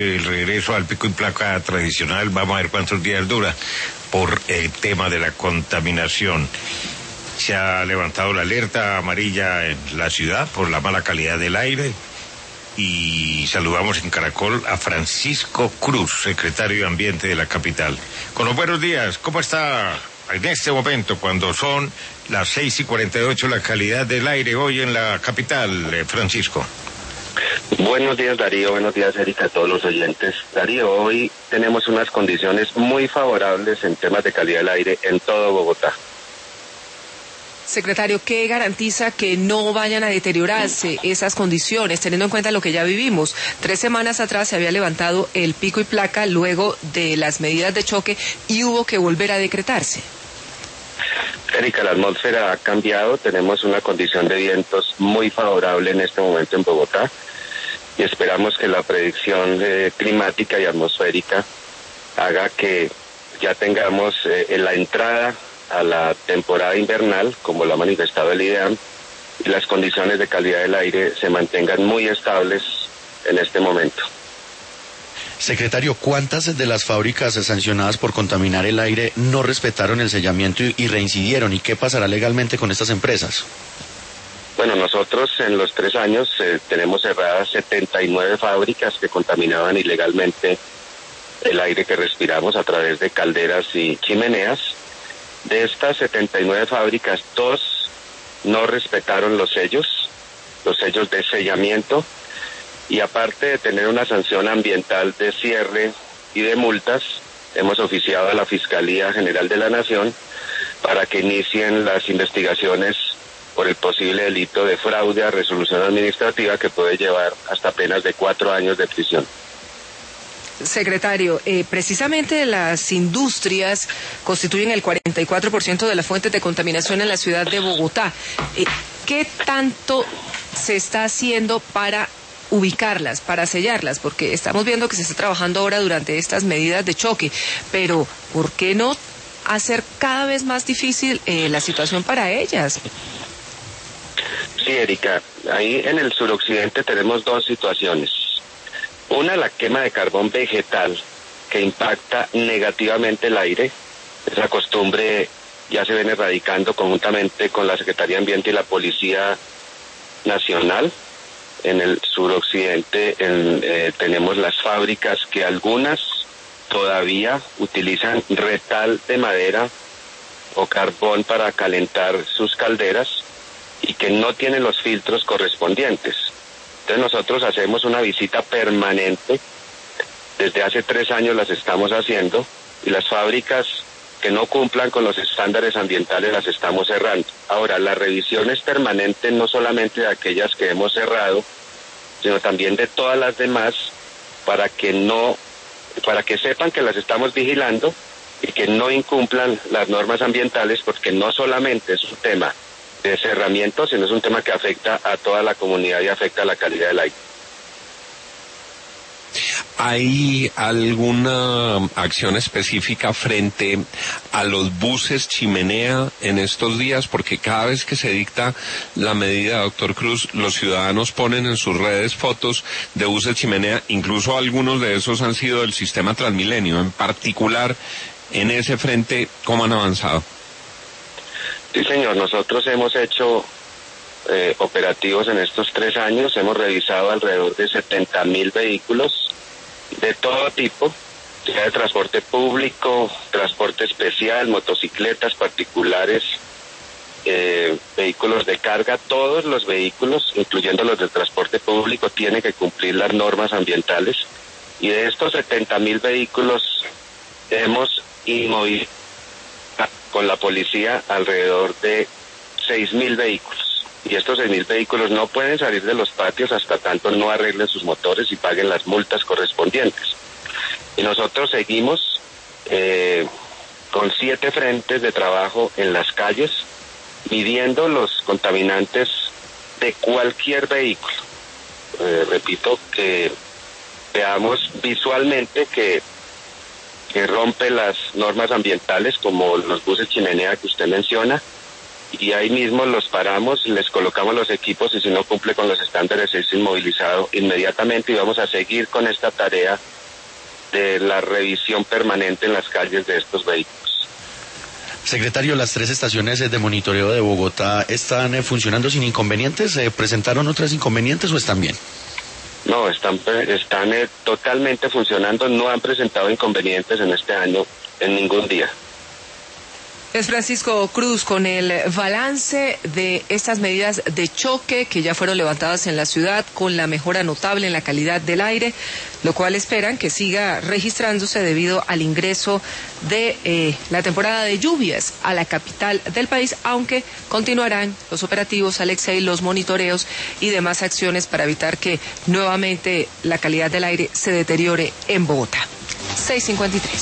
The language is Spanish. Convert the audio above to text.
El regreso al pico y placa tradicional, vamos a ver cuántos días dura, por el tema de la contaminación. Se ha levantado la alerta amarilla en la ciudad por la mala calidad del aire y saludamos en Caracol a Francisco Cruz, secretario de Ambiente de la capital. Con los buenos días, ¿cómo está en este momento cuando son las 6:48 la calidad del aire hoy en la capital, Francisco? Buenos días, Darío. Buenos días, Erika, a todos los oyentes. Darío, hoy tenemos unas condiciones muy favorables en temas de calidad del aire en todo Bogotá. Secretario, ¿qué garantiza que no vayan a deteriorarse esas condiciones, teniendo en cuenta lo que ya vivimos? 3 semanas atrás se había levantado el pico y placa luego de las medidas de choque y hubo que volver a decretarse. Erika, la atmósfera ha cambiado, tenemos una condición de vientos muy favorable en este momento en Bogotá y esperamos que la predicción climática y atmosférica haga que ya tengamos la entrada a la temporada invernal, como lo ha manifestado el IDEAM, y las condiciones de calidad del aire se mantengan muy estables en este momento. Secretario, ¿cuántas de las fábricas sancionadas por contaminar el aire no respetaron el sellamiento y reincidieron? ¿Y qué pasará legalmente con estas empresas? Bueno, nosotros en los 3 años tenemos cerradas 79 fábricas que contaminaban ilegalmente el aire que respiramos a través de calderas y chimeneas. De estas 79 fábricas, 2 no respetaron los sellos de sellamiento, y aparte de tener una sanción ambiental de cierre y de multas, hemos oficiado a la Fiscalía General de la Nación para que inicien las investigaciones por el posible delito de fraude a resolución administrativa que puede llevar hasta penas de 4 años de prisión. Secretario, precisamente las industrias constituyen el 44% de las fuentes de contaminación en la ciudad de Bogotá. ¿Qué tanto se está haciendo para ubicarlas, para sellarlas? Porque estamos viendo que se está trabajando ahora durante estas medidas de choque, pero ¿por qué no hacer cada vez más difícil la situación para ellas? Sí, Erika, ahí en el suroccidente tenemos 2 situaciones. Una, la quema de carbón vegetal, que impacta negativamente el aire. Esa costumbre ya se viene erradicando conjuntamente con la Secretaría de Ambiente y la Policía Nacional. En el suroccidente tenemos las fábricas que algunas todavía utilizan retal de madera o carbón para calentar sus calderas y que no tienen los filtros correspondientes. Entonces nosotros hacemos una visita permanente, desde hace 3 años las estamos haciendo, y las fábricas que no cumplan con los estándares ambientales las estamos cerrando. Ahora, la revisión es permanente no solamente de aquellas que hemos cerrado, sino también de todas las demás, para que sepan que las estamos vigilando y que no incumplan las normas ambientales, porque no solamente es un tema de cerramiento, sino es un tema que afecta a toda la comunidad y afecta a la calidad del aire. ¿Hay alguna acción específica frente a los buses chimenea en estos días? Porque cada vez que se dicta la medida, doctor Cruz, los ciudadanos ponen en sus redes fotos de buses chimenea, incluso algunos de esos han sido del sistema Transmilenio. En particular, en ese frente, ¿cómo han avanzado? Sí, señor, nosotros hemos hecho operativos en estos 3 años, hemos revisado alrededor de 70,000 vehículos de todo tipo, sea de transporte público, transporte especial, motocicletas particulares, vehículos de carga. Todos los vehículos, incluyendo los de transporte público, tienen que cumplir las normas ambientales, y de estos 70,000 vehículos hemos inmovilizado con la policía alrededor de 6,000 vehículos. Y estos 6,000 vehículos no pueden salir de los patios hasta tanto no arreglen sus motores y paguen las multas correspondientes. Y nosotros seguimos con 7 frentes de trabajo en las calles, midiendo los contaminantes de cualquier vehículo. Repito, que veamos visualmente que rompe las normas ambientales, como los buses chimenea que usted menciona, y ahí mismo los paramos, les colocamos los equipos y si no cumple con los estándares es inmovilizado inmediatamente y vamos a seguir con esta tarea de la revisión permanente en las calles de estos vehículos. Secretario, las 3 estaciones de monitoreo de Bogotá están funcionando sin inconvenientes. ¿Presentaron otros inconvenientes o están bien? No, están totalmente funcionando, no han presentado inconvenientes en este año en ningún día. Es Francisco Cruz con el balance de estas medidas de choque que ya fueron levantadas en la ciudad con la mejora notable en la calidad del aire, lo cual esperan que siga registrándose debido al ingreso de la temporada de lluvias a la capital del país, aunque continuarán los operativos, Alexei, los monitoreos y demás acciones para evitar que nuevamente la calidad del aire se deteriore en Bogotá. 6:53.